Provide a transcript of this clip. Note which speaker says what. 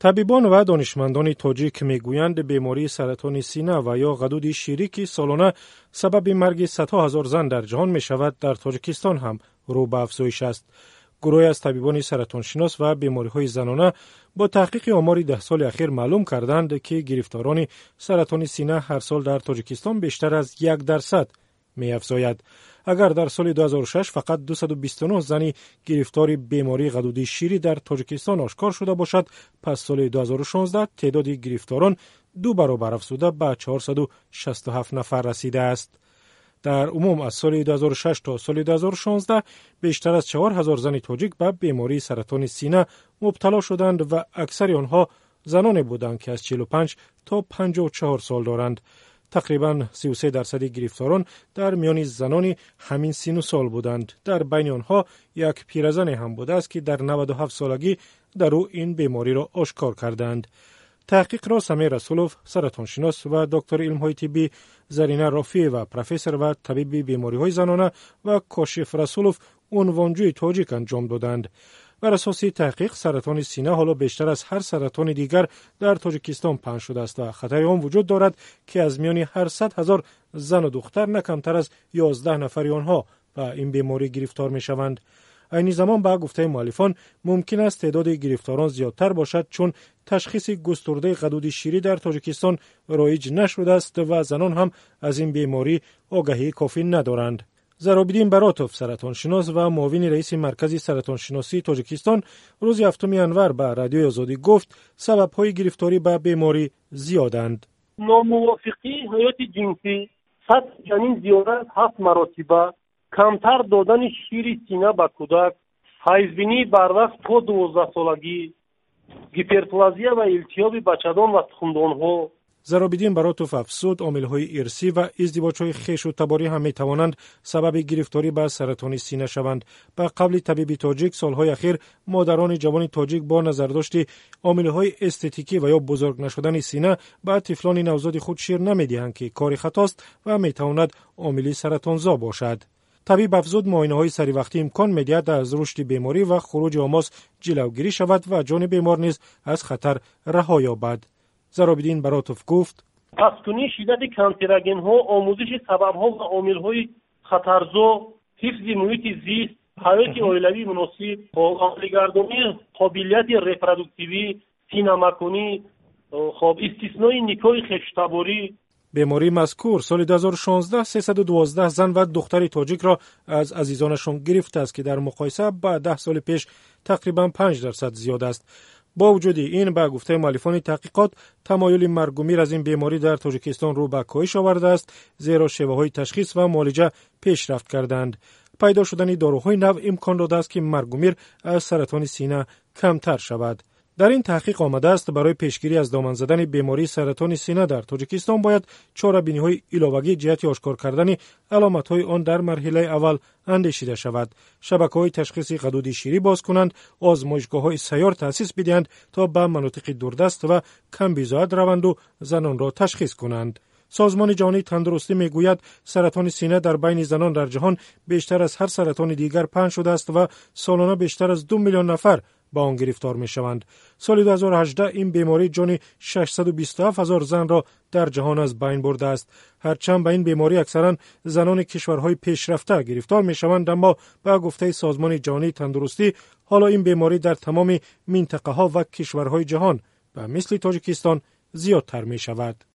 Speaker 1: طبیبان و دانشمندان تاجیک میگویند بیماری سرطان سینه و یا غدود شیری که سالانه سبب مرگ صدها هزار زن در جهان می شود در تاجیکستان هم رو به افزایش است. گروهی از طبیبان سرطان شناس و بیماری‌های زنانه با تحقیق آمار 10 سال اخیر معلوم کردند که گرفتاران سرطان سینه هر سال در تاجیکستان بیشتر از 1% می افزاید. اگر در سال 2006 فقط 229 زنی گرفتار بیماری غدود شیری در تاجیکستان آشکار شده باشد، پس سال 2016 تعداد گرفتاران 2 برابر افزوده به 467 نفر رسیده است. در عموم از سال 2006 تا سال 2016 بیشتر از 4000 زن تاجیک به بیماری سرطان سینه مبتلا شدند و اکثر آنها زنانی بودند که از 45 تا 54 سال دارند. تقریباً 33% گرفتاران در میان زنان همین سن و سال بودند. در بین آنها یک پیرزن هم بوده است که در 97 سالگی در او این بیماری را آشکار کردند. تحقیق را سمیع رسولوف، سرطان شناس و دکتر علم‌های طبی، زرینه رافی و پروفسور و طبیب بیماری‌های زنانه و کاشف رسولوف عنوانجوی تاجیک انجام دادند. بر اساس تحقیق سرطان سینه حالا بیشتر از هر سرطان دیگر در تاجیکستان پنهان شده است و خطر آن وجود دارد که از میان هر 100,000 زن و دختر نه کمتر از 11 نفر آنها به این بیماری گرفتار می شوند. عین زمان به گفته مؤلفان ممکن است تعداد گرفتاران زیادتر باشد چون تشخیص گسترده غدود شیری در تاجیکستان رایج نشده است و زنان هم از این بیماری آگاهی کافی ندارند. زرابیدین براتوف، سرطان شناس و معاون رئیس مرکز سرطان شناسی تاجیکستان، روز 7 انور به رادیوی آزادی گفت سبب‌های گرفتاری به بیماری زیادند.
Speaker 2: ناموافقی حیات جنسی، سطح جنین زیاده از 7 مراتبه، کمتر دادن شیر سینه به کودک، حیضبینی بر وقت تا 12 سالگی، هیپرپلازیا و التیاب بچه‌دان و تخمدان‌ها.
Speaker 1: زرابیدین براتوف افزود عامل‌های ارثی و ازدواج‌های خویش و تباری هم می‌توانند سبب گرفتاری به سرطان سینه شوند. به قول طبیب تاجیک، سال‌های اخیر مادران جوان تاجیک با نظرداشت عامل‌های استتیکی و یا بزرگ نشدن سینه به طفلان نوزاد خود شیر نمی‌دهند که کار خطاست و می‌تواند عامل سرطانزا باشد. طبیب افزود معاینه‌های سری وقتی امکان می‌دهد از رشد بیماری و خروج آماس جلوگیری شود و جان بیمار نیز از خطر رها یابد. زرابیدین براتوف گفت
Speaker 2: پسکنی شدت کانسراژن ها، آموزش سبب ها و عامل های خطرزا، حفظ محیط زیست، حیات عائلوی مناسب، عملگردانی قابلیت رپرودوکتیوی، سینه‌مکانی، استثنای نکاح خویشتباری.
Speaker 1: بیماری مذکور سال 2016 312 زن و دختر تاجیک را از عزیزانشان گرفته است که در مقایسه با 10 سال پیش تقریباً 5% زیاد است. با وجود این، به گفته مؤلفان تحقیقات، تمایل مرگ و میر از این بیماری در تاجیکستان رو به کاهش آورده است، زیرا شیوه‌های تشخیص و معالجه پیشرفت کردند. پیدا شدن داروهای نو امکان داده است که مرگ و میر از سرطان سینه کمتر شود. در این تحقیق آمده است برای پیشگیری از دامن زدن بیماری سرطان سینه در تاجیکستان باید چاره‌بینی‌های علاوه‌ای جهت آشکار کردن علامت‌های آن در مرحله اول اندیشیده شود. شبکه‌های تشخیص غدود شیری باز کنند، آزمایشگاه‌های سیار تأسیس بدهند تا به مناطق دوردست و کم بیزاد روند و زنان را تشخیص کنند. سازمان جهانی تندرستی میگوید سرطان سینه در بین زنان در جهان بیشتر از هر سرطان دیگر پنهان شده است و سالانه بیشتر از 2 میلیون نفر با آن گرفتار می شوند. سال 2018 این بیماری جان 627,000 زن را در جهان از بین برده است. هرچند به این بیماری اکثرا زنان کشورهای پیشرفته گرفتار می شوند، اما با گفته سازمان جهانی تندرستی حالا این بیماری در تمام منطقه ها و کشورهای جهان و مثل تاجیکستان زیادتر می شود.